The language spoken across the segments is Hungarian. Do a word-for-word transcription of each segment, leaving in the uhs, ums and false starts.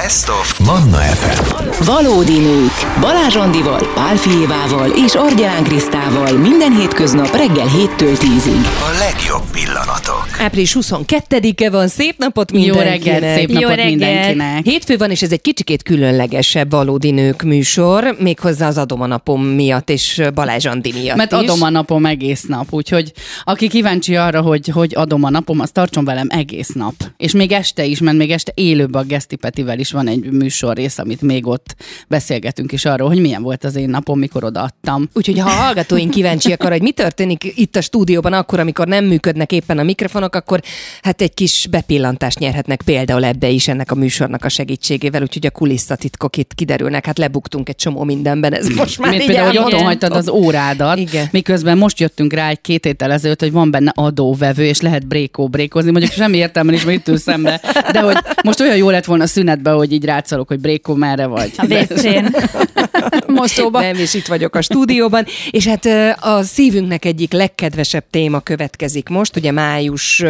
Best of Manna ef em. Valódi nők. Balázs Andival, Pál Fijévával és Argyán Krisztával minden hétköznap reggel héttől tízig. A legjobb pillanatok. április huszonkettedike van, szép napot mindenkinek. Jó reggelt, szép Jó napot reggelt. mindenkinek. Hétfő van, és ez egy kicsikét különlegesebb Valódi nők műsor, méghozzá az adom a napom miatt, és Balázs Andi miatt Mert is. adom a napom egész nap, úgyhogy aki kíváncsi arra, hogy hogy adom a napom, az tartson velem egész nap. És még este is, mert még este élőben a Geszti Petivel is van egy műsorrész, amit még ott beszélgetünk is arról, hogy milyen volt az én napom, mikor odaadtam. Úgyhogy ha a hallgatóink kíváncsiak arra, hogy mi történik itt a stúdióban akkor, amikor nem működnek éppen a mikrofonok, akkor hát egy kis bepillantást nyerhetnek például ebbe is ennek a műsornak a segítségével, úgyhogy a kulisszatitkok itt kiderülnek. Hát lebuktunk egy csomó mindenben, ez most már Mint így például, hogy elmondom. otthon hagytad az órádat, Igen. miközben most jöttünk rá egy két héttel ezelőtt, hogy van benne adóvevő, és lehet brékó-brékozni. Mondjuk semmi értelme is, mert itt ül szembe. De hogy most olyan jó lett volna a szünetben, hogy így rátszalok, hogy brékó merre vagy. A vécén. Mosóba. Nem, és itt vagyok a stúdióban, és hát a szívünknek egyik legkedvesebb téma következik most, ugye május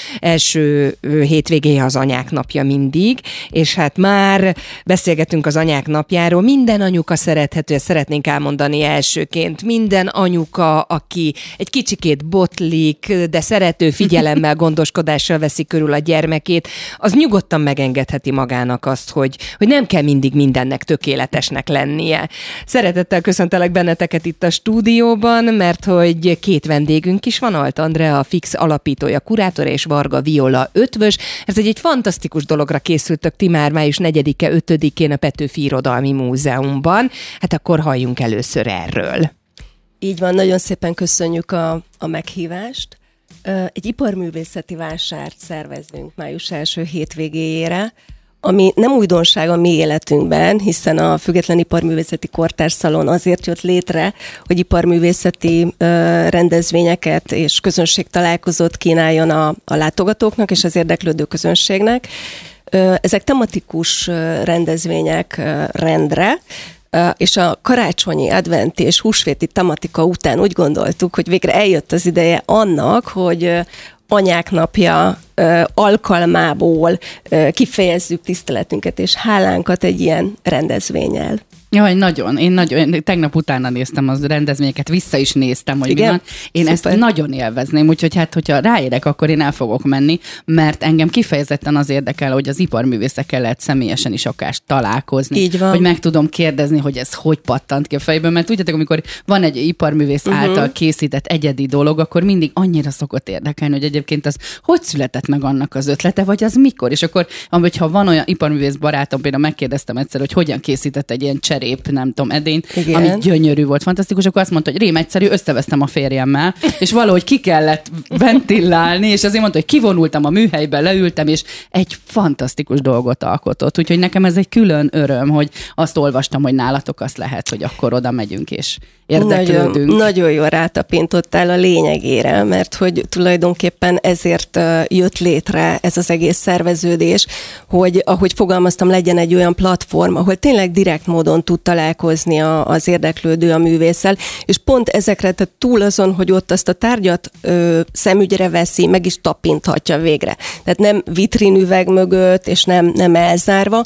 első hétvégéje az anyák napja mindig, és hát már beszélgetünk az anyák napjáról, minden anyuka szerethető, ezt szeretnénk elmondani elsőként, minden anyuka, aki egy kicsikét botlik, de szerető figyelemmel, gondoskodással veszi körül a gyermekét, az nyugodtan megengedheti magának azt, hogy, hogy nem kell mindig mindennek tökéletesnek lennie. Szeretettel köszöntelek benneteket itt a stúdióban, mert hogy két vendégünk is van, Alt Andrea, a Fix alapítója, kurátor, és Varga Viola ötvös. Ez egy, egy fantasztikus dologra készültök ti már május negyedike, ötödikén a Petőfi Irodalmi Múzeumban. Hát akkor halljunk először erről. Így van, nagyon szépen köszönjük a, a meghívást. Egy iparművészeti vásárt szervezünk május első hétvégéjére, ami nem újdonság a mi életünkben, hiszen a Független Iparművészeti Kortárszalon azért jött létre, hogy iparművészeti uh, rendezvényeket és közönségtalálkozót kínáljon a, a látogatóknak és az érdeklődő közönségnek. Uh, ezek tematikus uh, rendezvények uh, rendre, Uh, és a karácsonyi, adventi és húsvéti tematika után úgy gondoltuk, hogy végre eljött az ideje annak, hogy uh, anyák napja uh, alkalmából uh, kifejezzük tiszteletünket és hálánkat egy ilyen rendezvénnyel. Jaj, nagyon. Én nagyon, én tegnap utána néztem az rendezvényeket, vissza is néztem, hogy igen? mi van. Én Szuper. ezt nagyon élvezném, úgyhogy hát, hogyha ráérek, akkor én el fogok menni, mert engem kifejezetten az érdekel, hogy az iparművészekkel lehet személyesen is akár találkozni. Így van. Hogy meg tudom kérdezni, hogy ez hogy pattant ki a fejből, mert tudjátok, amikor van egy iparművész uh-huh. által készített egyedi dolog, akkor mindig annyira szokott érdekelni, hogy egyébként az hogy született meg annak az ötlete, vagy az mikor, és akkor, ha van olyan iparművész barátom, például megkérdeztem egyszer, hogy hogyan készített egy ilyen cserép, nem tudom, edényt, igen. ami gyönyörű volt, fantasztikus, akkor azt mondta, hogy rém egyszerű, összevesztem a férjemmel, és valahogy ki kellett ventilálni, és azért mondta, hogy kivonultam a műhelybe, leültem, és egy fantasztikus dolgot alkotott. Úgyhogy nekem ez egy külön öröm, hogy azt olvastam, hogy nálatok azt lehet, hogy akkor oda megyünk, és érdeklődünk. Nagyon, nagyon jól rátapintottál a lényegére, mert hogy tulajdonképpen ezért jött létre ez az egész szerveződés, hogy ahogy fogalmaztam, legyen egy olyan platform, ahol tényleg direkt módon tud találkozni a, az érdeklődő a művésszel, és pont ezekre, tehát túl azon, hogy ott azt a tárgyat ö, szemügyre veszi, meg is tapinthatja végre. Tehát nem vitrinüveg mögött, és nem, nem elzárva.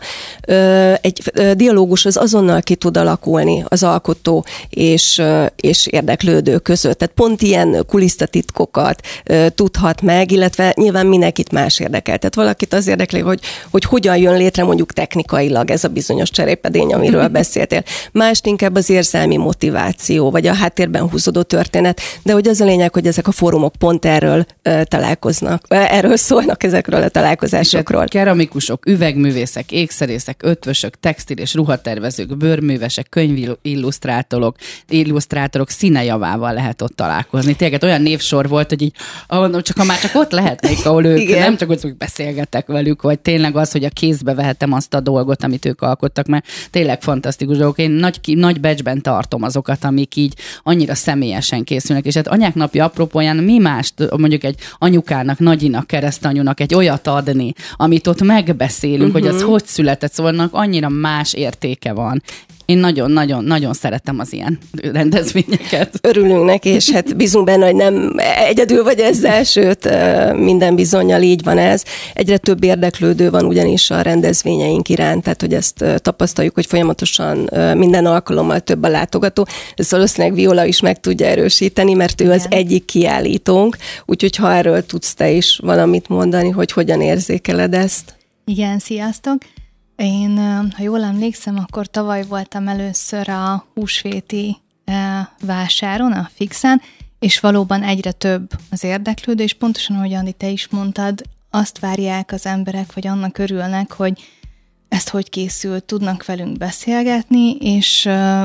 Ö, egy ö, dialógus az azonnal ki tud alakulni az alkotó és, ö, és érdeklődő között. Tehát pont ilyen kulisszatitkokat ö, tudhat meg, illetve nyilván mindenkit más érdekel. Tehát valakit az érdekli, hogy, hogy hogyan jön létre mondjuk technikailag ez a bizonyos cserépedény, amiről beszéltél. Mást inkább az érzelmi motiváció, vagy a háttérben húzódó történet, de hogy az a lényeg, hogy ezek a fórumok pont erről uh, találkoznak, uh, erről szólnak, ezekről a találkozásokról. Keramikusok, üvegművészek, ékszerészek, ötvösök, textil és ruhatervezők, bőrművesek, könyvillusztrátorok, illusztrátorok színejavával lehet ott találkozni. Tényleg olyan névsor volt, hogy így, mondom, csak ha már csak ott lehetnék, ahol ők, igen. nem csak hogy beszélgetek velük, vagy tényleg az, hogy a kézbe vehetem azt a dolgot, amit ők alkottak, mert tényleg fantasztikus. fantasztikus dolgok. Én nagy, nagy becsben tartom azokat, amik így annyira személyesen készülnek. És hát anyák napja apropóján mi mást mondjuk egy anyukának, nagyinak, keresztanyúnak egy olyat adni, amit ott megbeszélünk, uh-huh. hogy az hogy született, szóval annyira más értéke van. Én nagyon-nagyon-nagyon szeretem az ilyen rendezvényeket. Örülünk neki, és hát bízunk benne, hogy nem egyedül vagy ezzel, sőt, minden bizonnyal így van ez. Egyre több érdeklődő van ugyanis a rendezvényeink iránt, tehát hogy ezt tapasztaljuk, hogy folyamatosan minden alkalommal több a látogató. Ezt valószínűleg Viola is meg tudja erősíteni, mert ő Igen. az egyik kiállítónk, úgyhogy ha erről tudsz te is valamit mondani, hogy hogyan érzékeled ezt. Igen, sziasztok! Én, ha jól emlékszem, akkor tavaly voltam először a húsvéti vásáron, a Fixen, és valóban egyre több az érdeklődő, és pontosan, ahogy Andi, te is mondtad, azt várják az emberek, vagy annak örülnek, hogy ezt hogy készült, tudnak velünk beszélgetni, és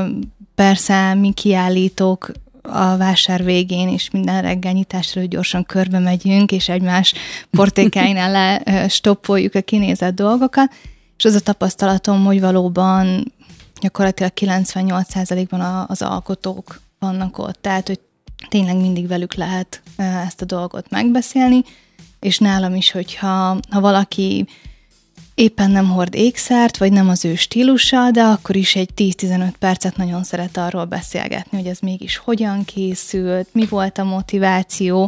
persze mi kiállítók a vásár végén, és minden reggel nyitásra gyorsan körbe megyünk, és egymás portékáinál le stoppoljuk a kinézett dolgokat, és az a tapasztalatom, hogy valóban gyakorlatilag kilencvennyolc százalékban az alkotók vannak ott, tehát, hogy tényleg mindig velük lehet ezt a dolgot megbeszélni, és nálam is, hogyha ha valaki éppen nem hord ékszert, vagy nem az ő stílusa, de akkor is egy tíz-tizenöt percet nagyon szeret arról beszélgetni, hogy ez mégis hogyan készült, mi volt a motiváció,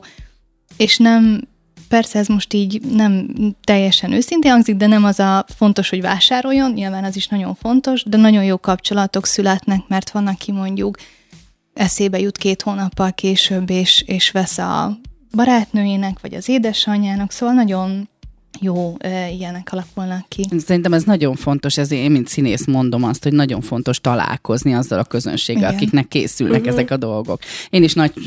és nem, persze ez most így nem teljesen őszintén hangzik, de nem az a fontos, hogy vásároljon, nyilván az is nagyon fontos, de nagyon jó kapcsolatok születnek, mert van, aki mondjuk eszébe jut két hónappal később, és, és vesz a barátnőjének, vagy az édesanyjának, szóval nagyon jó e, ilyenek alakulnak ki. Szerintem ez nagyon fontos, ezért én, mint színész mondom azt, hogy nagyon fontos találkozni azzal a közönséggel, Igen. akiknek készülnek uh-huh. ezek a dolgok. Én is nagy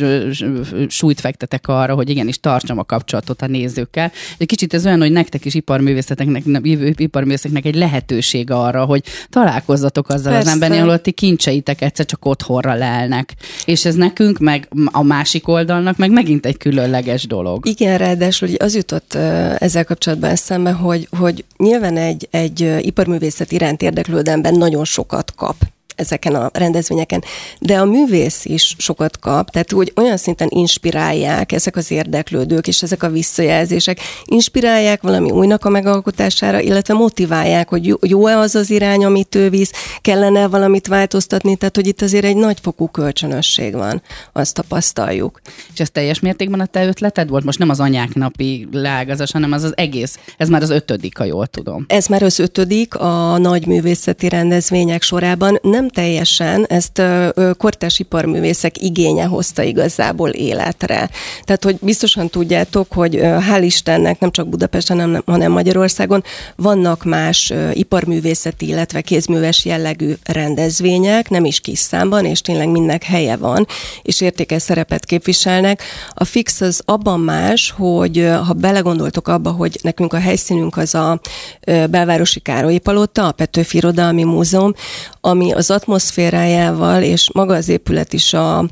súlyt fektetek arra, hogy igenis tartsam a kapcsolatot a nézőkkel. Egy kicsit ez olyan, hogy nektek is iparművészeteknek, iparművészeknek egy lehetőség arra, hogy találkozzatok azzal Persze. az embernél, ahol ti kincseitek egyszer csak otthonra lelnek. És ez nekünk, meg a másik oldalnak, meg megint egy különleges dolog. Igen, ráadásul az jutott ezzel kapcsolatban eszembe, hogy, hogy nyilván egy, egy iparművészet iránt érdeklődő ember nagyon sokat kap ezeken a rendezvényeken, de a művész is sokat kap, tehát úgy olyan szinten inspirálják ezek az érdeklődők, és ezek a visszajelzések, inspirálják valami újnak a megalkotására, illetve motiválják, hogy jó-e az az irány, amit ő visz, kellene valamit változtatni, tehát hogy itt azért egy nagyfokú kölcsönösség van, azt tapasztaljuk. És ez teljes mértékben a te ötleted volt? Most nem az anyák napi leágazás, hanem az az egész, ez már az ötödik, ha jól tudom. Ez már az ötödik a nagy művészeti rendezvények sorában, nem teljesen, ezt kortárs iparművészek igénye hozta igazából életre. Tehát, hogy biztosan tudjátok, hogy hál' Istennek nem csak Budapesten, hanem Magyarországon vannak más iparművészeti, illetve kézműves jellegű rendezvények, nem is kis számban, és tényleg mindnek helye van, és értékes szerepet képviselnek. A Fix az abban más, hogy ha belegondoltok abba, hogy nekünk a helyszínünk az a Belvárosi Károlyi Palota, a Petőfi Irodalmi Múzeum, ami az atmoszférájával, és maga az épület is a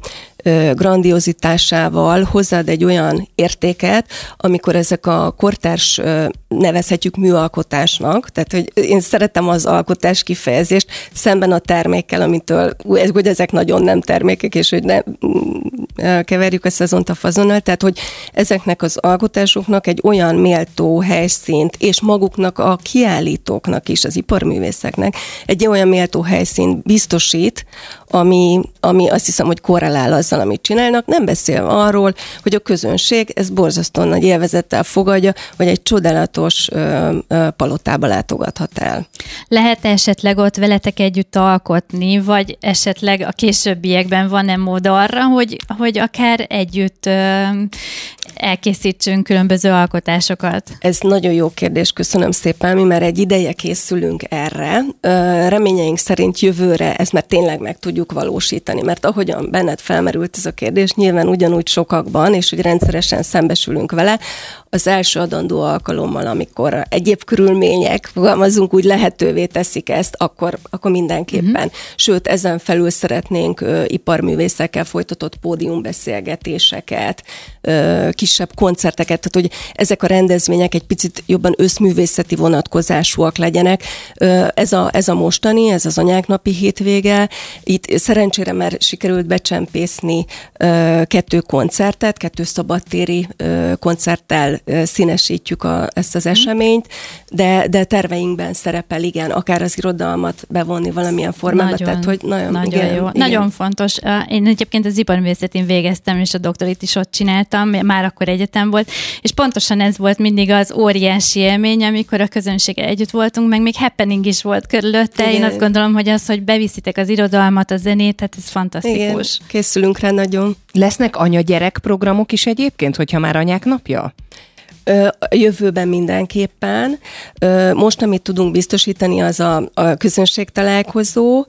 grandiozitásával hozzáad egy olyan értéket, amikor ezek a kortárs nevezhetjük műalkotásnak, tehát hogy én szeretem az alkotás kifejezést szemben a termékkel, amitől, hogy ezek nagyon nem termékek, és hogy ne keverjük a szezont a fazonnal, tehát hogy ezeknek az alkotásoknak egy olyan méltó helyszínt, és maguknak a kiállítóknak is, az iparművészeknek egy olyan méltó helyszínt biztosít, ami, ami azt hiszem, hogy korrelál azzal, amit csinálnak, nem beszélve arról, hogy a közönség ezt borzasztóan nagy élvezettel fogadja, vagy egy csodálatos ö, ö, palotába látogathat el. Lehet esetleg ott veletek együtt alkotni, vagy esetleg a későbbiekben van-e mód arra, hogy, hogy akár együtt ö, elkészítsünk különböző alkotásokat? Ez nagyon jó kérdés, köszönöm szépen, mi már egy ideje készülünk erre. Reményeink szerint jövőre ezt már tényleg meg tudjuk valósítani, mert ahogyan benned felmerült ez a kérdés, nyilván ugyanúgy sokakban, és hogy rendszeresen szembesülünk vele, az első adandó alkalommal, amikor egyéb körülmények, fogalmazunk úgy, lehetővé teszik ezt, akkor, akkor mindenképpen. Uh-huh. Sőt, ezen felül szeretnénk ö, iparművészekkel folytatott pódiumbeszélgetéseket, ö, kisebb koncerteket, tehát hogy ezek a rendezvények egy picit jobban összművészeti vonatkozásúak legyenek. Ez a, ez a mostani, ez az anyáknapi hétvége. Itt szerencsére már sikerült becsempészni kettő koncertet, kettő szabadtéri koncerttel színesítjük a, ezt az eseményt, de, de terveinkben szerepel, igen, akár az irodalmat bevonni valamilyen formában. Nagyon, tehát, hogy nagyon, nagyon igen, jó. Igen. Nagyon fontos. Én egyébként az iparművészetén végeztem, és a doktorit is ott csináltam, már akkor egyetem volt, és pontosan ez volt mindig az óriási élmény, amikor a közönséggel együtt voltunk, meg még happening is volt körülötte. Igen. Én azt gondolom, hogy az, hogy beviszitek az irodalmat, a zenét, tehát ez fantasztikus. Igen, készülünk rá nagyon. Lesznek anya-gyerek programok is egyébként, hogyha már anyák napja? A jövőben mindenképpen. Most, amit tudunk biztosítani, az a, a közönségtalálkozó,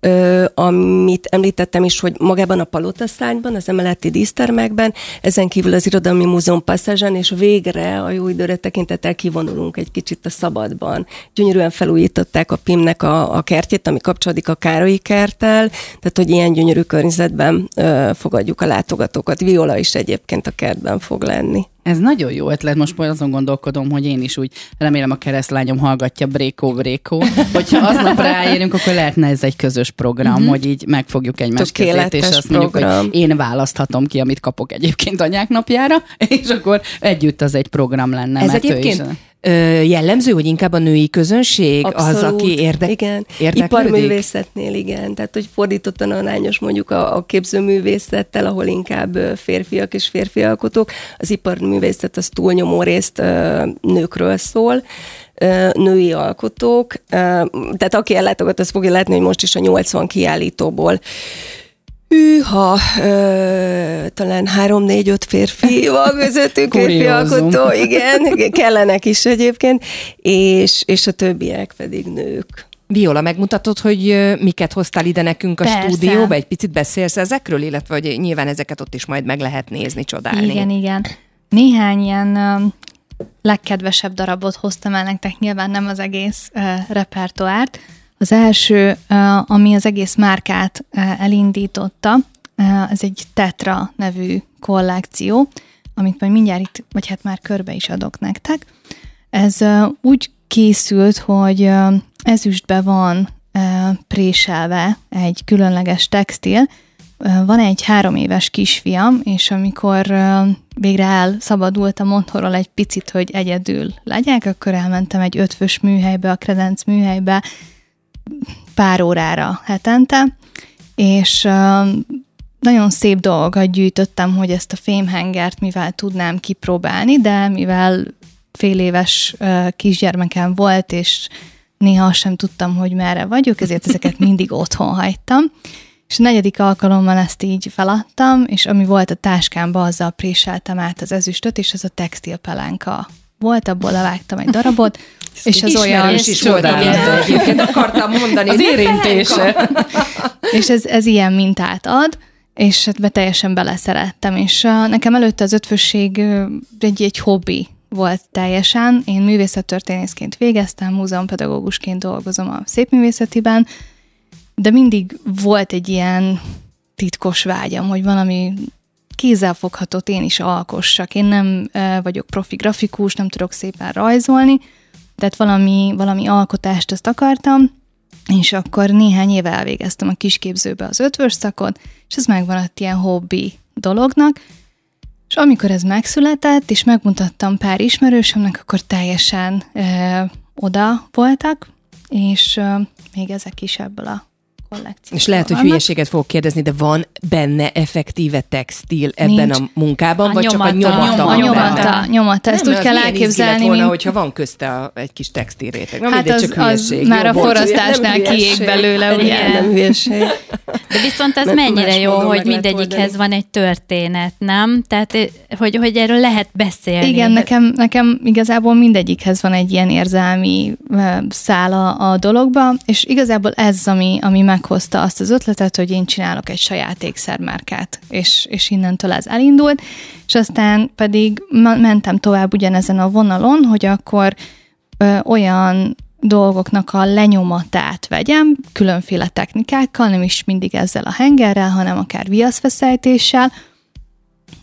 amit említettem is, hogy magában a Palotaszárnyban, az emeleti dísztermekben, ezen kívül az Irodalmi Múzeum passzázsán, és végre a jó időre tekintettel kivonulunk egy kicsit a szabadban. Gyönyörűen felújították a pimnek a, a kertjét, ami kapcsolódik a Károlyi kerttel, tehát hogy ilyen gyönyörű környezetben ö, fogadjuk a látogatókat. Viola is egyébként a kertben fog lenni. Ez nagyon jó ötlet, most majd azon gondolkodom, hogy én is úgy remélem a keresztlányom hallgatja Brékó, Brékó, hogyha aznap ráérünk, akkor lehetne ez egy közös program, uh-huh. hogy így megfogjuk egymás kezét, és azt mondjuk, program. Hogy én választhatom ki, amit kapok egyébként anyák napjára, és akkor együtt az egy program lenne. Ez egyébként jellemző, hogy inkább a női közönség Abszolút, az, aki érde- igen. érdeklődik? Iparművészetnél igen, tehát hogy fordítottan arányos mondjuk a, a képzőművészettel, ahol inkább férfiak és férfi alkotók. Az iparművészet az túlnyomó részt nőkről szól, női alkotók, tehát aki ellátogat, az fogja látni, hogy most is a nyolcvan kiállítóból hűha, ö, talán három, négy, öt férfi van közöttünk, férfi alkotó, igen, kellenek is egyébként, és, és a többiek pedig nők. Viola, megmutatod, hogy miket hoztál ide nekünk a Persze. stúdióba? Egy picit beszélsz ezekről, illetve hogy nyilván ezeket ott is majd meg lehet nézni, csodálni. Igen, igen. Néhány ilyen uh, legkedvesebb darabot hoztam el nektek, nyilván nem az egész uh, repertoárt. Az első, uh, ami az egész márkát uh, elindította, uh, ez egy Tetra nevű kollekció, amit majd mindjárt itt, vagy hát már körbe is adok nektek. Ez uh, úgy készült, hogy uh, ezüstbe van uh, préselve egy különleges textil. Uh, van egy három éves kisfiam, és amikor uh, végre elszabadultam otthonról egy picit, hogy egyedül legyek, akkor elmentem egy ötvös műhelybe, a Kredenc műhelybe, pár órára hetente, és uh, nagyon szép dolgokat gyűjtöttem, hogy ezt a fémhengert mivel tudnám kipróbálni, de mivel fél éves uh, kisgyermekem volt, és néha azt sem tudtam, hogy merre vagyok, ezért ezeket mindig otthon hagytam. És a negyedik alkalommal ezt így feladtam, és ami volt a táskámba, azzal préseltem át az ezüstöt, és az a textilpelánka volt, abból levágtam egy darabot, és az olyan... is volt, egyébként akartam mondani. Az érintése. És ez, ez ilyen mintát ad, és hát be teljesen beleszerettem, és uh, nekem előtte az ötvösség uh, egy, egy hobbi volt teljesen. Én művészettörténészként végeztem, múzeumpedagógusként dolgozom a szépművészetiben, de mindig volt egy ilyen titkos vágyam, hogy valami kézzelfoghatót én is alkossak. Én nem uh, vagyok profi grafikus, nem tudok szépen rajzolni, tehát valami, valami alkotást azt akartam, és akkor néhány éve elvégeztem a kisképzőbe az ötvös szakot, és ez megmaradt ilyen hobbi dolognak, és amikor ez megszületett, és megmutattam pár ismerősömnek, akkor teljesen ö, oda voltak, és ö, még ezek is ebből a kollekcióból. És lehet, hogy vannak. hülyeséget fogok kérdezni, de van benne effektíve textil ebben Nincs. a munkában, A vagy nyomata, csak a nyomata? a A van nyomata, benne? nyomata. Ezt Nem, úgy az kell milyen izgi elképzelni, lett volna, mint... hogyha van közte a, egy kis textilréteg. Na, Hát mindegy, az, csak az hülyeség. már Jó, a bocs, forrasztásnál nem kiég hülyeség. belőle, ugye? Igen, nem hülyeség. De viszont az Mert mennyire más jó, módon hogy meg lehet mindegyikhez oldani. van egy történet, nem? Tehát, hogy, hogy erről lehet beszélni. Igen, nekem, nekem igazából mindegyikhez van egy ilyen érzelmi uh, szála a dologba, és igazából ez, ami, ami meghozta azt az ötletet, hogy én csinálok egy saját ékszermárkát, és, és innentől ez elindult, és aztán pedig mentem tovább ugyanezen a vonalon, hogy akkor ö, olyan dolgoknak a lenyomatát vegyem, különféle technikákkal, nem is mindig ezzel a hengerrel, hanem akár viaszfeszejtéssel,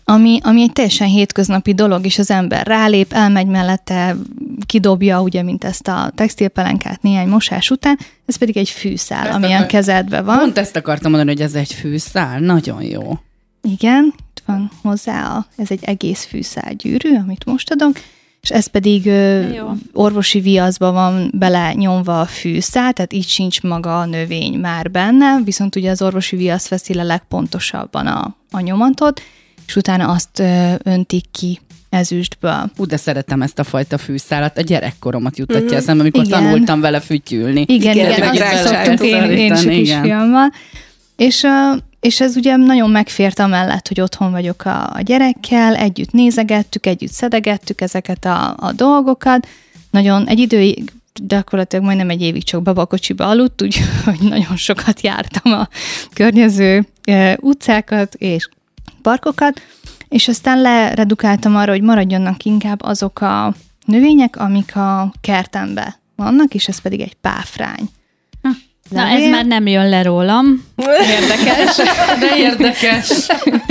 ami, ami egy teljesen hétköznapi dolog, és az ember rálép, elmegy mellette, kidobja, ugye, mint ezt a textilpelenkát néhány mosás után, ez pedig egy fűszál, ezt ami a kezedben van. Pont ezt akartam mondani, hogy ez egy fűszál, nagyon jó. Igen, itt van hozzá, a, ez egy egész fűszál gyűrű, amit most adok, és ez pedig ö, orvosi viaszba van bele nyomva a fűszál, tehát így sincs maga a növény már benne, viszont ugye az orvosi viasz veszi le legpontosabban a, a nyomatot, és utána azt ö, öntik ki ezüstből. Ú, de szeretem ezt a fajta fűszálat, a gyerekkoromat juttatja mm-hmm. eszembe, amikor igen. tanultam vele fütyülni. Igen, igen, igen azt szoktuk én, én is a kisfiammal. És, és ez ugye nagyon megfért amellett, hogy otthon vagyok a, a gyerekkel, együtt nézegettük, együtt szedegettük ezeket a, a dolgokat. Nagyon egy időig, gyakorlatilag majdnem egy évig csak babakocsiba aludt, úgyhogy nagyon sokat jártam a környező utcákat és parkokat, és aztán leredukáltam arra, hogy maradjanak inkább azok a növények, amik a kertemben vannak, és ez pedig egy páfrány. Na, ez már nem jön le rólam. Érdekes. De érdekes.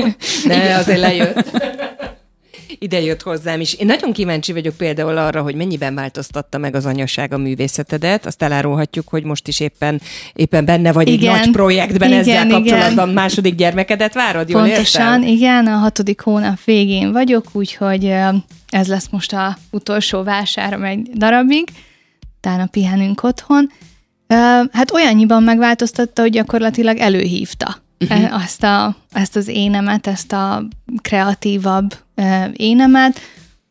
De azért lejött. Ide jött hozzám is. Én nagyon kíváncsi vagyok például arra, hogy mennyiben változtatta meg az anyaság a művészetedet. Azt elárulhatjuk, hogy most is éppen, éppen benne vagy igen, egy nagy projektben igen, ezzel kapcsolatban. Igen. Második gyermekedet várod, jól Pontosan, értem? igen, a hatodik hónap végén vagyok, úgyhogy ez lesz most az utolsó vásárom egy darabig. Utána pihenünk otthon. Hát olyannyiban megváltoztatta, hogy gyakorlatilag előhívta uh-huh. azt a, ezt az énemet, ezt a kreatívabb énemet.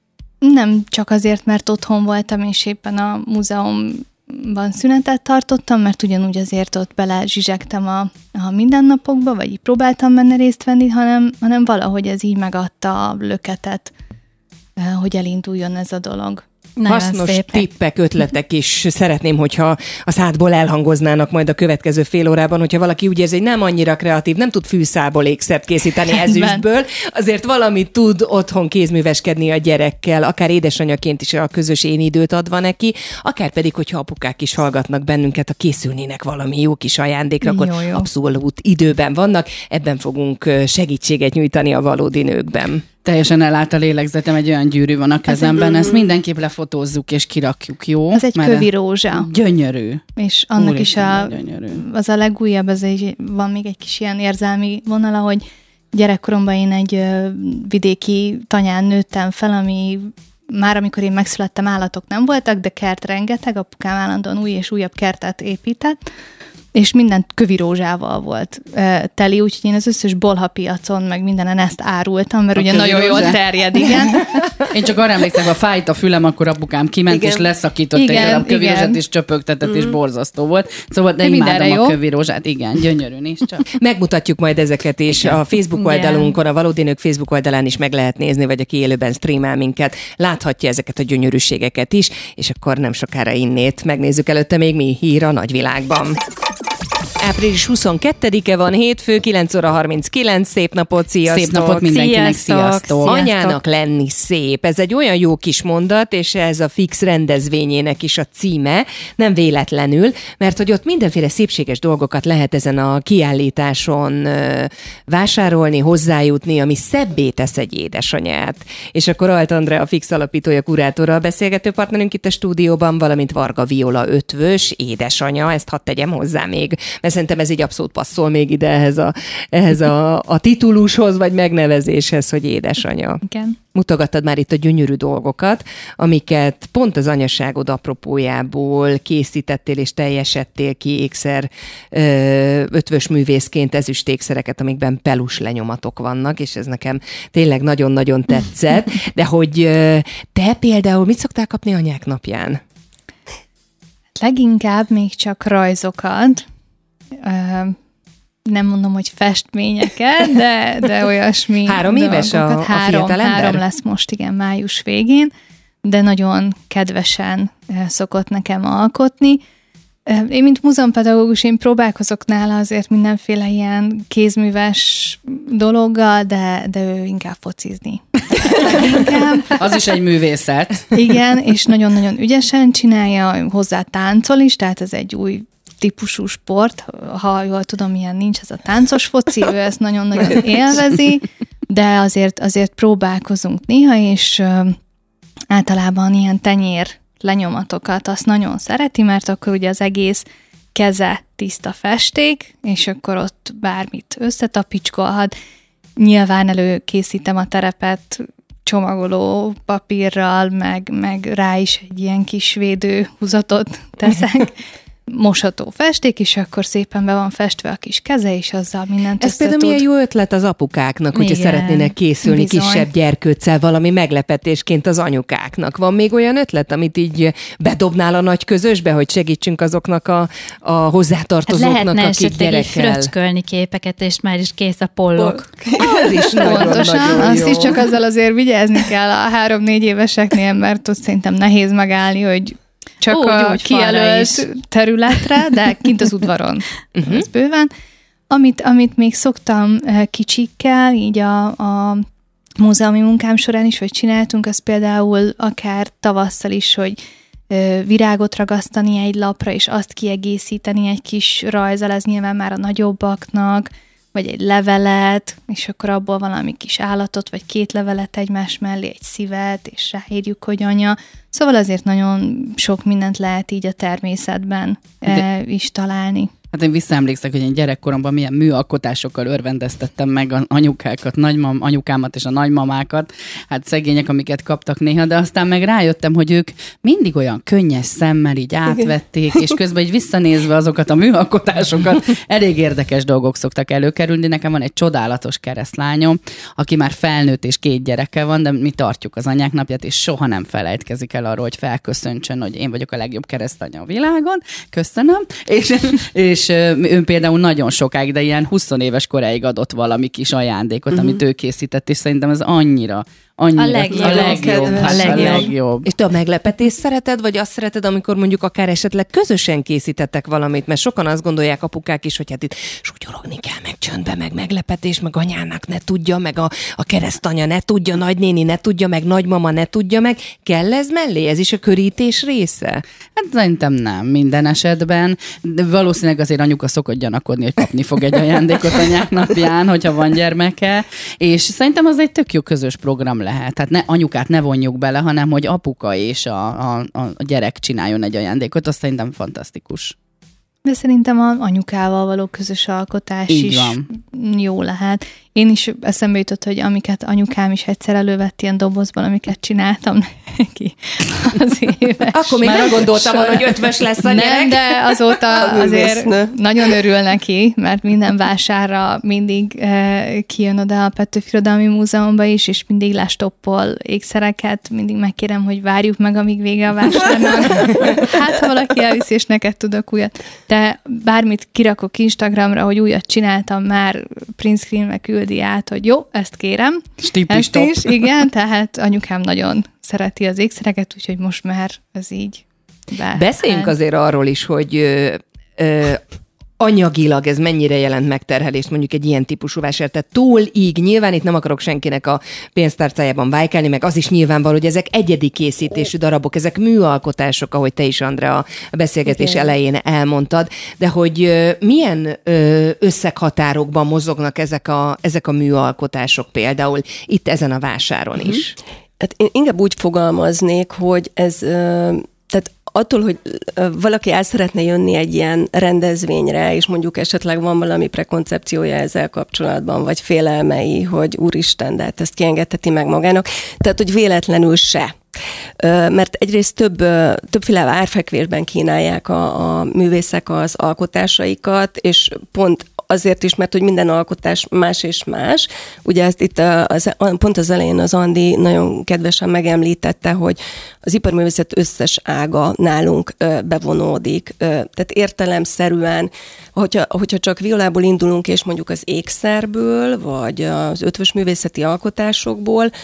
Nem csak azért, mert otthon voltam, és éppen a múzeumban szünetet tartottam, mert ugyanúgy azért ott bele zsizsegtem a, a mindennapokba, vagy így próbáltam benne részt venni, hanem, hanem valahogy ez így megadta a löketet, hogy elinduljon ez a dolog. Nagyon hasznos szépen. Tippek, ötletek is szeretném, hogyha a szádból elhangoznának majd a következő fél órában, hogyha valaki úgy érzi, hogy nem annyira kreatív, nem tud fűszából ékszert készíteni ezüstből, azért valamit tud otthon kézműveskedni a gyerekkel, akár édesanyaként is a közös én időt adva neki, akár pedig, hogyha apukák is hallgatnak bennünket, ha készülnének valami jó kis ajándékra, akkor jó, jó. abszolút időben vannak, ebben fogunk segítséget nyújtani a valódi nőkben. Teljesen elállt a lélegzetem, egy olyan gyűrű van a kezemben, ezt mindenképp lefotózzuk és kirakjuk, jó? Ez egy kövi rózsa. Gyönyörű. És annak Úr is a, az a legújabb, ez egy, van még egy kis ilyen érzelmi vonala, hogy gyerekkoromban én egy vidéki tanyán nőttem fel, ami már amikor én megszülettem, állatok nem voltak, de kert rengeteg, apukám állandóan új és újabb kertet épített, és minden kövi rózsával volt uh, teli, úgyhogy én az összes bolhapiacon, meg mindenen ezt árultam, mert a ugye nagyon jól terjed, igen. Én csak arra emlékszem, ha fájt a fülem, akkor apukám kiment, igen. és leszakított igen, egy darab kövi rózsát, és csöpögtetett, mm. és borzasztó volt. Szóval de imádom a kövi rózsát, igen, gyönyörű is csak. Megmutatjuk majd ezeket is igen. a Facebook oldalunkon, a Valódi Nők Facebook oldalán is meg lehet nézni, vagy aki élőben streamel minket, láthatja ezeket a gyönyörűségeket is, és akkor nem sokára innét megnézzük előtte még mi hír a nagyvilágban. április huszonkettedike van, hétfő, kilenc óra harminckilenc, szép napot, sziasztok! Szép napot mindenkinek, sziasztok! sziasztok. Anyának lenni szép, ez egy olyan jó kis mondat, és ez a Fix rendezvényének is a címe, nem véletlenül, mert hogy ott mindenféle szépséges dolgokat lehet ezen a kiállításon ö, vásárolni, hozzájutni, ami szebbé tesz egy édesanyát. És akkor Alt Andrea, a Fix alapítója, kurátora, a beszélgető partnerünk itt a stúdióban, valamint Varga Viola ötvös, édesanya, ezt hadd tegyem hozzá még, mert szerintem ez így abszolút passzol még ide ehhez a, ehhez a, a titulushoz, vagy megnevezéshez, hogy édesanya. Igen. Mutogattad már itt a gyönyörű dolgokat, amiket pont az anyaságod apropójából készítettél és teljesedtél ki ékszer ötvös művészként, ezüst ékszereket, amikben pelus lenyomatok vannak, és ez nekem tényleg nagyon-nagyon tetszett. De hogy te például mit szoktál kapni anyák napján? Leginkább még csak rajzokat, nem mondom, hogy festményeket, de, de olyasmi Három éves a, a három, fiatalember? Három lesz most, igen, május végén, de nagyon kedvesen szokott nekem alkotni. Én, mint múzeumpedagógus, én próbálkozok nála azért mindenféle ilyen kézműves dologgal, de, de ő inkább focizni. Inkább. Az is egy művészet. Igen, és nagyon-nagyon ügyesen csinálja, hozzá táncol is, tehát ez egy új típusú sport, ha jól tudom, ilyen nincs ez a táncos foci, ő ezt nagyon-nagyon élvezi, de azért, azért próbálkozunk néha, és ö, általában ilyen tenyér lenyomatokat azt nagyon szereti, mert akkor ugye az egész keze tiszta festék, és akkor ott bármit összetapicskolhat. Nyilván előkészítem a terepet csomagoló papírral, meg, meg rá is egy ilyen kis védőhúzatot teszek. Mosható festék, és akkor szépen be van festve a kis keze, és azzal mindent Ez például tud. milyen jó ötlet az apukáknak, hogyha Igen, szeretnének készülni bizony. kisebb gyerkőccel, valami meglepetésként az anyukáknak. Van még olyan ötlet, amit így bedobnál a nagy közösbe, hogy segítsünk azoknak a, a Hát hozzátartozóknak, lehetne akik esetleg így gyerekkel? fröccskölni képeket, és már is kész a pollok. Az is Pontosan, nagyon-nagyon azt jó. is csak azzal azért vigyázni kell a három-négy éveseknél, mert ott szerintem nehéz megállni, hogy csak Úgy, a úgy, falra kijelölt is. területre, de kint az udvaron. Uh-huh. Ez bőven. Amit, amit még szoktam eh, kicsikkel, így a, a múzeumi munkám során is, vagy csináltunk, az például akár tavasszal is, hogy ö, virágot ragasztani egy lapra, és azt kiegészíteni egy kis rajzzal, ez nyilván már a nagyobbaknak, vagy egy levelet, és akkor abból valami kis állatot, vagy két levelet egymás mellé, egy szívet, és ráírjuk, hogy anya. Szóval azért nagyon sok mindent lehet így a természetben De... is találni. Hát én visszaemlékszek, hogy én gyerekkoromban milyen műalkotásokkal örvendeztettem meg az anyukákat, nagymam, anyukámat és a nagymamákat. Hát szegények, amiket kaptak néha, de aztán meg rájöttem, hogy ők mindig olyan könnyes szemmel így átvették, és közben így visszanézve azokat a műalkotásokat, elég érdekes dolgok szoktak előkerülni. Nekem van egy csodálatos keresztlányom, aki már felnőtt és két gyereke van, de mi tartjuk az anyák napját, és soha nem felejtkezik el arról, hogy felköszöntsön, hogy én vagyok a legjobb keresztanya a világon. Köszönöm. És, és és ő például nagyon sokáig, de ilyen húsz éves koráig adott valami kis ajándékot, uh-huh. amit ő készített, és szerintem ez annyira, annyira A legjobb. a legjobb. A A legjobb. legjobb. És te a meglepetést szereted, vagy azt szereted, amikor mondjuk akár esetleg közösen készítettek valamit, mert sokan azt gondolják apukák is, hogy hát itt sutyorogni kell, meg csöndbe, meg meglepetés, meg anyának ne tudja, meg a, a keresztanya ne tudja, nagynéni ne tudja, meg nagymama ne tudja, meg kell ez mellé? Ez is a körítés része? Hát szerintem nem minden esetben, de valószínűleg azért anyuka szokott gyanakodni, hogy kapni fog egy ajándékot anyák napján, hogyha van gyermeke, és szerintem az egy tök jó közös program lehet. Tehát ne, anyukát ne vonjuk bele, hanem hogy apuka és a, a, a gyerek csináljon egy ajándékot, az szerintem fantasztikus. De szerintem az anyukával való közös alkotás Így is van. jó lehet. Én is eszembe jutott, hogy amiket anyukám is egyszer elővett ilyen dobozban, amiket csináltam neki az éves. Akkor még nem gondoltam volna, hogy ötvös lesz a gyerek. Nem, de azóta A azért művésznő. nagyon örül neki, mert minden vásárra mindig eh, kijön oda a Petőfi Irodalmi Múzeumba is, és mindig lestoppol ékszereket, mindig megkérem, hogy várjuk meg, amíg vége a vásárnak. Hát, ha valaki elviszi, és neked tudok újat. De bármit kirakok Instagramra, hogy újat csináltam, már print screen-be küldi át, hogy jó, ezt kérem. Stippi Ezt stop. is, igen, tehát anyukám nagyon szereti az ékszereket, úgyhogy most már ez így be. Beszéljünk azért arról is, hogy ö, ö, anyagilag ez mennyire jelent megterhelést mondjuk egy ilyen típusú vásár. Tehát túl-ig, nyilván itt nem akarok senkinek a pénztárcájában vájkálni, meg az is nyilvánvaló, hogy ezek egyedi készítésű darabok, ezek műalkotások, ahogy te is, Andrea, a beszélgetés Igen. elején elmondtad, de hogy ö, milyen ö, összeghatárokban mozognak ezek a, ezek a műalkotások például itt ezen a vásáron is? Hát én inkább úgy fogalmaznék, hogy ez, ö, tehát attól, hogy ö, valaki el szeretne jönni egy ilyen rendezvényre, és mondjuk esetleg van valami prekoncepciója ezzel kapcsolatban, vagy félelmei, hogy úristen, de hát ezt kiengedheti meg magának, tehát hogy véletlenül se. Ö, Mert egyrészt több, ö, többféle árfekvésben kínálják a, a művészek az alkotásaikat, és pont azért is, mert hogy minden alkotás más és más. Ugye ezt itt az, pont az elején az Andi nagyon kedvesen megemlítette, hogy az iparművészet összes ága nálunk bevonódik. Tehát értelemszerűen, hogyha, hogyha csak violából indulunk, és mondjuk az ékszerből, vagy az ötvös művészeti alkotásokból,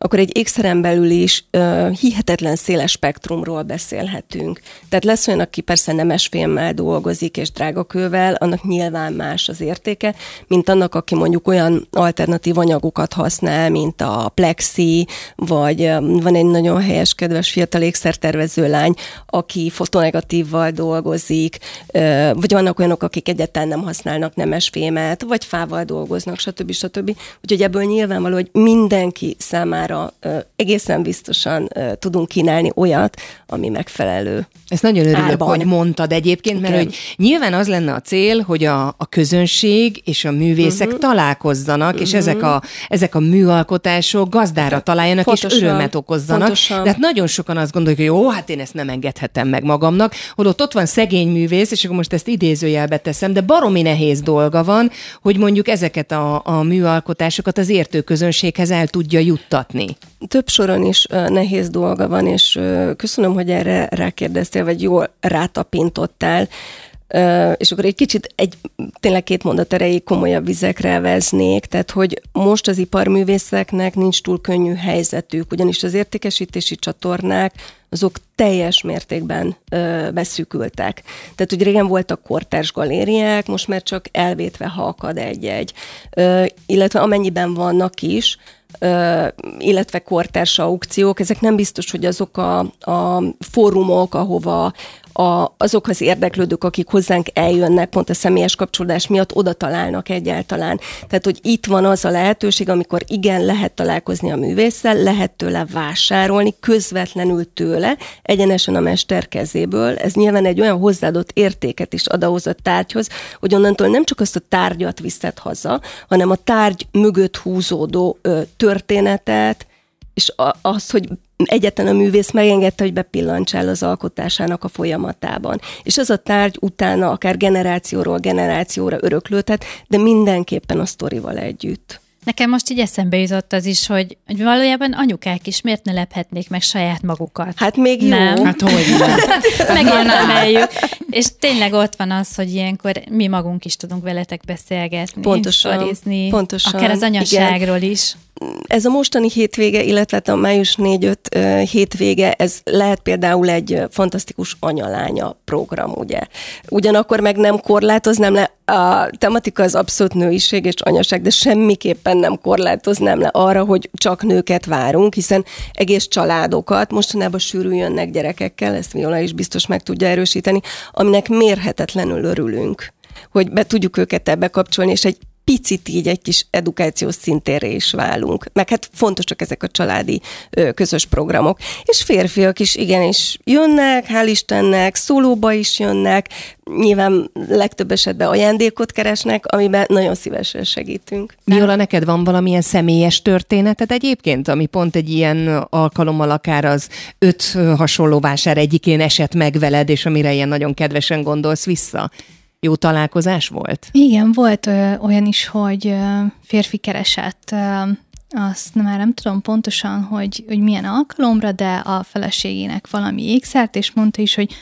akkor egy ékszeren belül is uh, hihetetlen széles spektrumról beszélhetünk. Tehát lesz olyan, aki persze nemesfémmel dolgozik és drágakővel, annak nyilván más az értéke, mint annak, aki mondjuk olyan alternatív anyagokat használ, mint a plexi, vagy um, van egy nagyon helyes, kedves fiatal ékszertervező lány, aki fotonegatívval dolgozik, uh, vagy vannak olyanok, akik egyáltalán nem használnak nemesfémet, vagy fával dolgoznak, stb. stb. Úgyhogy ebből nyilvánvaló, hogy mindenki számára uh, egészen biztosan uh, tudunk kínálni olyat, ami megfelelő. Ezt nagyon örülök, árban. hogy mondtad egyébként, mert hogy nyilván az lenne a cél, hogy a, a közönség és a művészek uh-huh. találkozzanak, uh-huh. és ezek a, ezek a műalkotások gazdára találjanak, pontosan, és örömet okozzanak. Pontosan. De hát nagyon sokan azt gondolják, hogy jó, hát én ezt nem engedhetem meg magamnak, holott ott van szegény művész, és akkor most ezt idézőjelbe teszem, de baromi nehéz dolga van, hogy mondjuk ezeket a, a műalkotásokat az értő közönséghez el tudja juttatni. Több soron is uh, nehéz dolga van, és uh, köszönöm, hogy erre rákérdeztél, vagy jól rátapintottál. Uh, és akkor egy kicsit, egy, tényleg két mondat erejéig komolyabb vizekre veznék, tehát hogy most az iparművészeknek nincs túl könnyű helyzetük, ugyanis az értékesítési csatornák azok teljes mértékben ö, beszűkültek. Tehát, hogy régen voltak kortárs galériák, most már csak elvétve, ha akad egy-egy. Ö, illetve amennyiben vannak is, ö, illetve kortárs aukciók, ezek nem biztos, hogy azok a, a fórumok, ahova A, azok az érdeklődők, akik hozzánk eljönnek, pont a személyes kapcsolódás miatt oda találnak egyáltalán. Tehát, hogy itt van az a lehetőség, amikor igen, lehet találkozni a művésszel, lehet tőle vásárolni, közvetlenül tőle, egyenesen a mester kezéből. Ez nyilván egy olyan hozzáadott értéket is ad ahhoz a tárgyhoz, hogy onnantól nem csak azt a tárgyat viszed haza, hanem a tárgy mögött húzódó ö, történetet, és az, hogy egyetlen a művész megengedte, hogy bepillantsál az alkotásának a folyamatában. És ez a tárgy utána akár generációról generációra öröklődhet, de mindenképpen a sztorival együtt. Nekem most így eszembe jutott az is, hogy, hogy valójában anyukák is miért ne lephetnék meg saját magukat. Hát még jó. Nem. Hát hogy nem. Megérdemeljük. És tényleg ott van az, hogy ilyenkor mi magunk is tudunk veletek beszélgetni, pontosan, sztorizni, pontosan, akár az anyaságról igen. is. Ez a mostani hétvége, illetve a május négy-öt hétvége, ez lehet például egy fantasztikus anyalánya program, ugye. Ugyanakkor meg nem korlátoznám le, a tematika az abszolút nőiség és anyaság, de semmiképpen nem korlátoznám le arra, hogy csak nőket várunk, hiszen egész családokat, mostanában sűrűn jönnek gyerekekkel, ezt Viola is biztos meg tudja erősíteni, aminek mérhetetlenül örülünk, hogy be tudjuk őket ebbe kapcsolni, és egy picit így egy kis edukációs szintérre is válunk. Meg hát fontosak ezek a családi ö, közös programok. És férfiak is igenis jönnek, hál' Istennek, szólóba is jönnek, nyilván legtöbb esetben ajándékot keresnek, amiben nagyon szívesen segítünk. Viola, neked van valamilyen személyes történeted egyébként, ami pont egy ilyen alkalommal akár az öt hasonló vásár egyikén esett meg veled, és amire ilyen nagyon kedvesen gondolsz vissza? Jó találkozás volt? Igen, volt ö, olyan is, hogy ö, férfi keresett, ö, azt már nem tudom pontosan, hogy, hogy milyen alkalomra, de a feleségének valami ékszert, és mondta is, hogy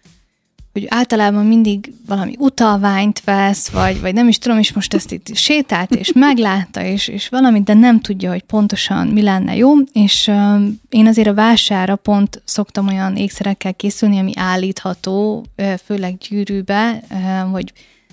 hogy általában mindig valami utalványt vesz, vagy, vagy nem is tudom, és most ezt itt sétált, és meglátta, és, és valamit, de nem tudja, hogy pontosan mi lenne jó, és uh, én azért a vására pont szoktam olyan ékszerekkel készülni, ami állítható, uh, főleg gyűrűbe, uh, hogy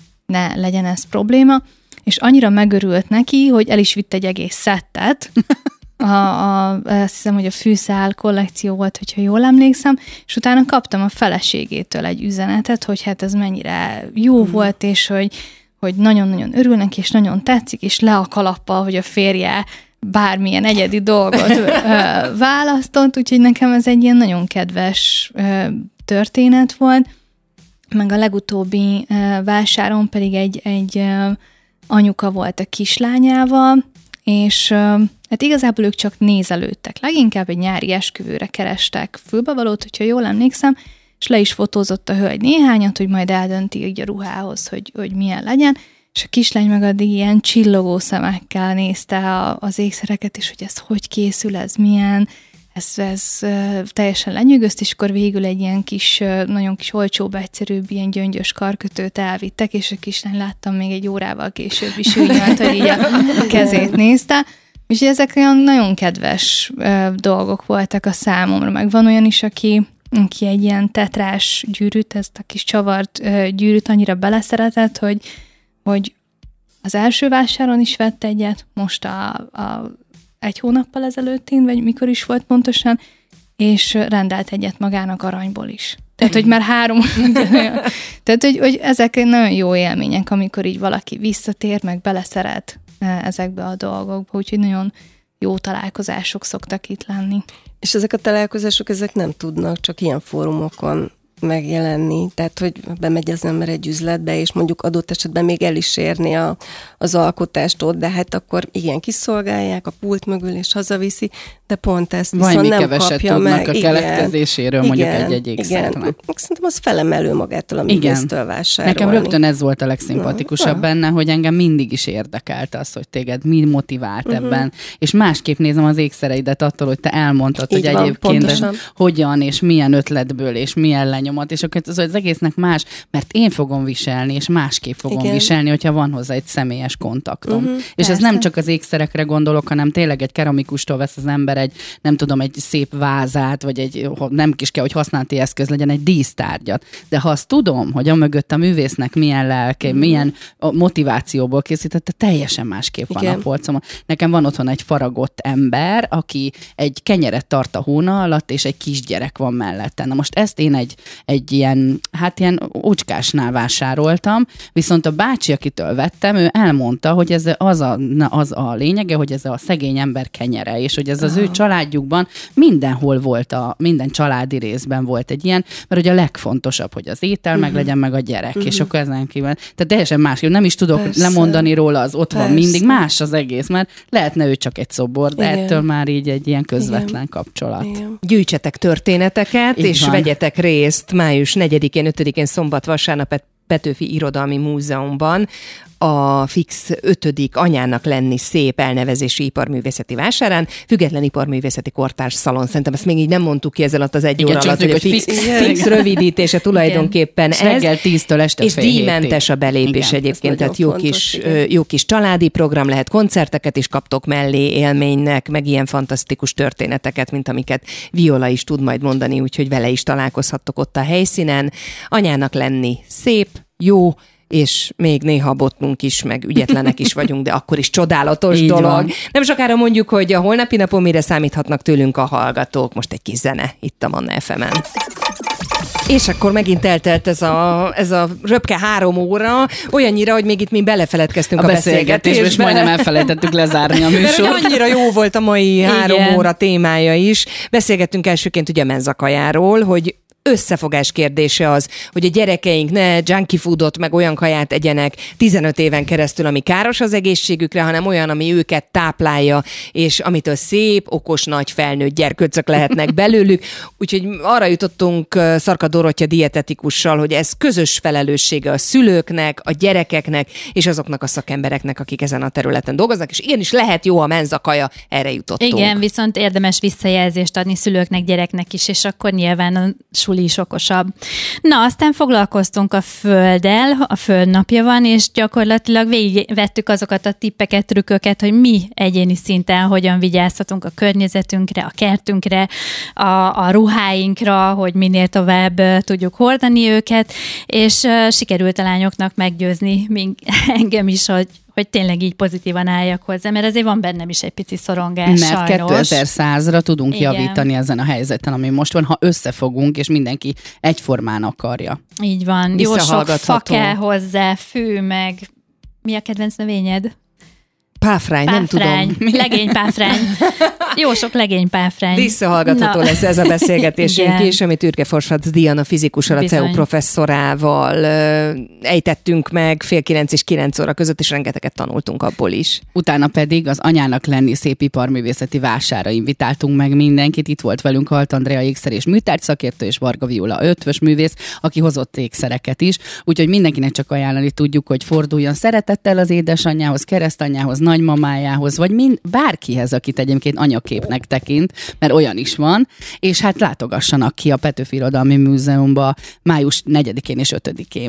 ne legyen ez probléma, és annyira megörült neki, hogy el is vitt egy egész szettet, A, a, azt hiszem, hogy a fűszál kollekció volt, hogyha jól emlékszem, és utána kaptam a feleségétől egy üzenetet, hogy hát ez mennyire jó mm. volt, és hogy, hogy nagyon-nagyon örülnek, és nagyon tetszik, és le a kalappal, hogy a férje bármilyen egyedi dolgot ö, választott, úgyhogy nekem ez egy ilyen nagyon kedves ö, történet volt. Meg a legutóbbi ö, vásáron pedig egy, egy ö, anyuka volt a kislányával, és ö, hát igazából ők csak nézelődtek. Leginkább egy nyári esküvőre kerestek fülbevalót, hogyha jól emlékszem, és le is fotózott a hölgy néhányat, hogy majd eldönti így a ruhához, hogy, hogy milyen legyen, és a kislány meg addig ilyen csillogó szemekkel nézte a, az ékszereket, és hogy ez hogy készül, ez milyen, ez, ez teljesen lenyűgözt, és akkor végül egy ilyen kis, nagyon kis olcsóbb, egyszerűbb, ilyen gyöngyös karkötőt elvittek, és a kislány láttam még egy órával később is úgy nyalt, hogy így a, a kezét nézte. Úgyhogy ezek olyan nagyon kedves ö, dolgok voltak a számomra, meg van olyan is, aki, aki egy ilyen tetrás gyűrűt, ezt a kis csavart ö, gyűrűt annyira beleszeretett, hogy, hogy az első vásáron is vett egyet, most a, a egy hónappal ezelőttén, vagy mikor is volt pontosan, és rendelt egyet magának aranyból is. Tehát, hogy már három... Tehát, hogy, hogy ezek nagyon jó élmények, amikor így valaki visszatér, meg beleszeret ezekbe a dolgokba, úgyhogy nagyon jó találkozások szoktak itt lenni. És ezek a találkozások, ezek nem tudnak csak ilyen fórumokon megjelenni, tehát hogy bemegy az ember egy üzletbe, és mondjuk adott esetben még el is érni a, az alkotást ott, de hát akkor igen, kiszolgálják a pult mögül, és hazaviszi, de pont ezt viszont nem kapja meg. A keletkezéséről igen, mondjuk egy-egy ékszernek. Szerintem az felemelő magától, a művésztől vásárolni. Nekem rögtön ez volt a legszimpatikusabb na, benne, hogy engem mindig is érdekelt az, hogy téged mi motivált uh-huh. ebben, és másképp nézem az ékszereidet attól, hogy te elmondtad, így hogy van, egyébként ez hogyan, és milyen ötletből, és milyen lenyomat, és akkor az, az egésznek más, mert én fogom viselni, és másképp fogom igen. viselni, hogyha van hozzá egy személyes kontaktom. Uh-huh, és persze. Ez nem csak az ékszerekre gondolok, hanem tényleg egy keramikustól vesz az ember egy, nem tudom, egy szép vázát, vagy egy, nem is kell, hogy használati eszköz legyen, egy dísztárgyat. De ha azt tudom, hogy amögött a művésznek milyen lelke, uh-huh. milyen motivációból készítette, teljesen másképp igen. van a polcomon. Nekem van otthon egy faragott ember, aki egy kenyeret tart a hóna alatt, és egy kisgyerek van mellette. Na most ezt én egy, egy ilyen, hát ilyen ócskásnál vásároltam, viszont a bácsi, akitől vettem, ő elmondta, hogy ez az a, az a lényege, hogy ez a szegény ember kenyere, és hogy ez az ő családjukban mindenhol volt, a, minden családi részben volt egy ilyen, mert hogy a legfontosabb, hogy az étel uh-huh. meg legyen, meg a gyerek, uh-huh. és akkor ezen kívül. Tehát teljesen más, nem is tudok persze. lemondani róla, az ott persze. van mindig, más az egész, mert lehetne ő csak egy szobor, de igen. ettől már így egy ilyen közvetlen igen. kapcsolat. Igen. Gyűjtsetek történeteket, így és van. Vegyetek részt május negyedikén, ötödikén, szombat, vasárnap Petőfi Irodalmi Múzeumban a Fix ötödik anyának lenni szép elnevezésű iparművészeti vásárán, független iparművészeti kortárs szalon. Szerintem ezt még így nem mondtuk ki ezzel alatt az egy igen, óra alatt, hogy a Fix, fix, fix rövidítése tulajdonképpen igen. ez. Reggel tíztől este és díjmentes a belépés igen, egyébként, tehát jó fontos, kis, jó kis családi program lehet, koncerteket is kaptok mellé élménynek, meg ilyen fantasztikus történeteket, mint amiket Viola is tud majd mondani, úgyhogy vele is találkozhattok ott a helyszínen. Anyának lenni szép, jó, és még néha botnunk is, meg ügyetlenek is vagyunk, de akkor is csodálatos így dolog. Van. Nem sokára mondjuk, hogy a holnapi napon mire számíthatnak tőlünk a hallgatók. Most egy kis zene itt a Manna ef emen. És akkor megint eltelt ez a, ez a röpke három óra, olyannyira, hogy még itt mi belefeledkeztünk a, a beszélgetésbe. És majdnem elfelejtettük lezárni a műsort. Mert annyira jó volt a mai három igen. óra témája is. Beszélgettünk elsőként ugye a menzakajáról, hogy összefogás kérdése az, hogy a gyerekeink ne junkie foodot, meg olyan kaját egyenek tizenöt éven keresztül, ami káros az egészségükre, hanem olyan, ami őket táplálja, és amitől szép, okos, nagy felnőtt gyerkőcök lehetnek belőlük. Úgyhogy arra jutottunk Szarka Dorottya dietetikussal, hogy ez közös felelőssége a szülőknek, a gyerekeknek, és azoknak a szakembereknek, akik ezen a területen dolgoznak, és igenis lehet jó a menzakaja, erre jutottunk. Igen, viszont érdemes visszajelzést adni szülőknek, gyereknek is, és akkor nyilván a is okosabb. Na, aztán foglalkoztunk a Földdel, a Föld napja van, és gyakorlatilag végigvettük azokat a tippeket, trükköket, hogy mi egyéni szinten hogyan vigyázhatunk a környezetünkre, a kertünkre, a, a ruháinkra, hogy minél tovább tudjuk hordani őket, és uh, sikerült a lányoknak meggyőzni engem is, hogy hogy tényleg így pozitívan álljak hozzá, mert azért van bennem is egy pici szorongás, mert sajnos. kétezer-százra tudunk igen. javítani ezen a helyzeten, ami most van, ha összefogunk, és mindenki egyformán akarja. Így van. Jó sok fa kell hozzá, fű, meg mi a kedvenc növényed? Páfrány, nem tudom. Legénypáfrány. Jó sok legénypáfrány. Visszahallgatható lesz ez a beszélgetésünk is, amit Ürge Forsac Diana fizikussal, a cé e u professzorával ejtettünk meg fél kilenc és kilenc óra között, és rengeteget tanultunk abból is. Utána pedig az anyának lenni szép iparművészeti vására invitáltunk meg mindenkit. Itt volt velünk Alt Andrea ékszer és műtárgy szakértő, és Varga Viola ötvös művész, aki hozott ékszereket is. Úgyhogy mindenkinek csak ajánlani tudjuk, hogy forduljon szeretettel az édesanyjához, keresztanyjához, nagymamájához, vagy mind, bárkihez, akit egyébként anyaképnek tekint, mert olyan is van, és hát látogassanak ki a Petőfi Irodalmi Múzeumba május negyedikén és ötödikén.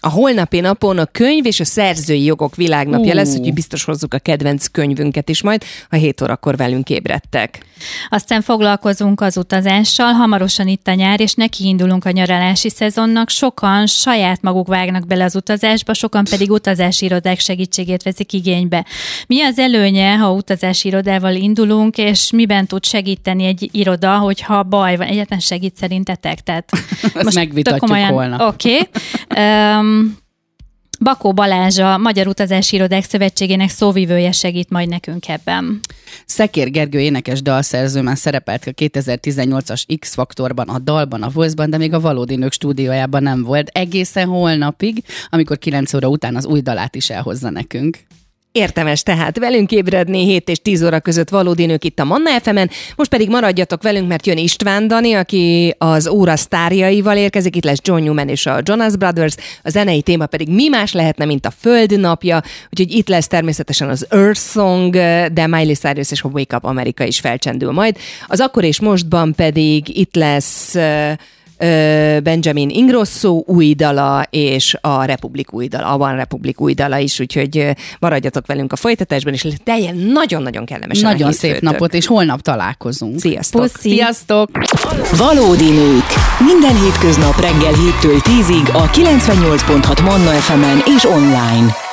A holnapi napon a könyv és a szerzői jogok világnapja Uh. lesz, úgyhogy biztos hozzuk a kedvenc könyvünket is majd, ha hét órakor velünk ébredtek. Aztán foglalkozunk az utazással, hamarosan itt a nyár, és nekiindulunk a nyaralási szezonnak. Sokan saját maguk vágnak bele az utazásba, sokan pedig utazási irodák segítségét veszik igénybe. Mi az előnye, ha utazási irodával indulunk, és miben tud segíteni egy iroda, hogyha baj van? Egyáltalán segít szerintetek? Tehát Ezt megvitatjuk holnap. Oké. Okay. Um, Bakó Balázs, a Magyar Utazási Irodák Szövetségének szóvivője segít majd nekünk ebben. Szekér Gergő énekes dalszerző már szerepelt a kétezer-tizennyolcas X-faktorban, a dalban, a Voice-ban, de még a Valódi Nők stúdiójában nem volt. Egészen holnapig, amikor kilenc óra után az új dalát is elhozza nekünk. Értemes tehát velünk ébredni hét és tíz óra között Valódi Nők itt a Manna ef emen. Most pedig maradjatok velünk, mert jön István Dani, aki az óra sztárjaival érkezik. Itt lesz John Newman és a Jonas Brothers. A zenei téma pedig mi más lehetne, mint a Föld napja. Úgyhogy itt lesz természetesen az Earth Song, de Miley Cyrus és a Wake Up America is felcsendül majd. Az Akkor és Mostban pedig itt lesz Benjamin Ingrosso új dala, és a Republik új dala, a One Republic új dala is, úgyhogy maradjatok velünk a folytatásban, és legyen nagyon-nagyon kellemes. Nagyon szép napot, és holnap találkozunk. Sziasztok! Puszi. Sziasztok! Valódi Nők. Minden hétköznap reggel héttől tízig a kilencvennyolc pont hat Manna ef emen és online.